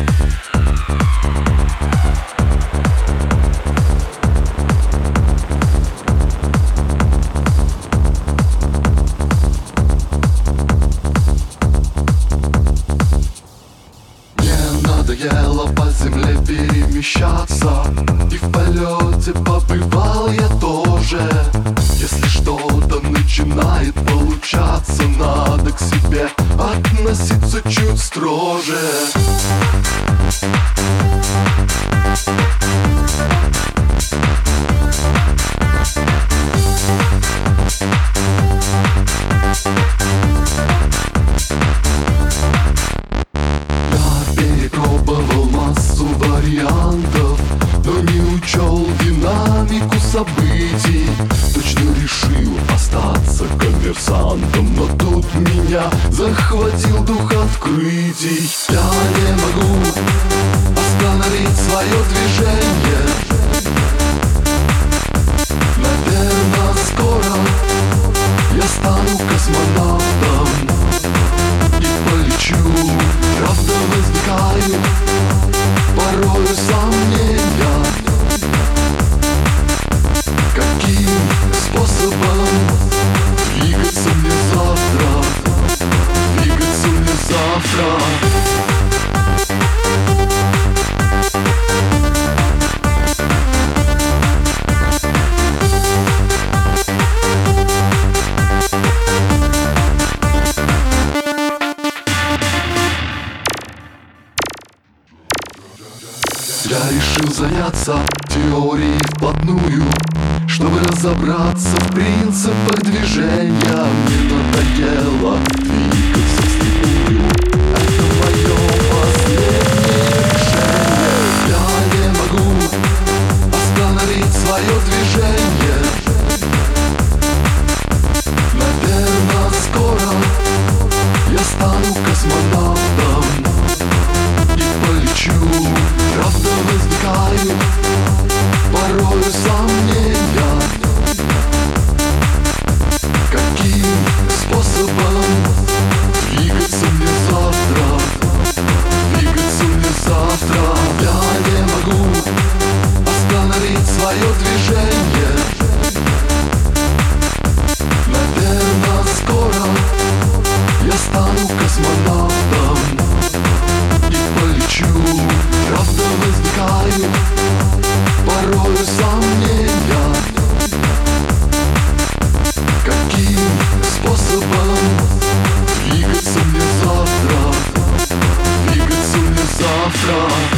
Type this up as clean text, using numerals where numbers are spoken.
Надоело по земле перемещаться, и в полете побывал я тоже. Если что-то начинает получаться, надо к себе относиться чуть строже. Но не учел динамику событий. Точно решил остаться коммерсантом, но тут меня захватил дух открытий. Я не могу остановить свое движение. Наверное, скоро я стану космонавтом и полечу. Правда, возникают порою сомнения, каким способом двигаться мне завтра, двигаться мне завтра. Я решил заняться теорией вплотную, чтобы разобраться в принципах движения. Мне надоело двигаться вслепую, это мое последнее решение. Я не могу остановить свое движение. Наверное, скоро я стану космонавтом и полечу. Правда, возникают порою сомнения, каким способом двигаться мне завтра, двигаться мне завтра. Я не могу остановить свое движение. Наверное, скоро я стану космонавтом и полечу. Правда, возникают порою сомнения, каким способом двигаться мне завтра, двигаться мне завтра.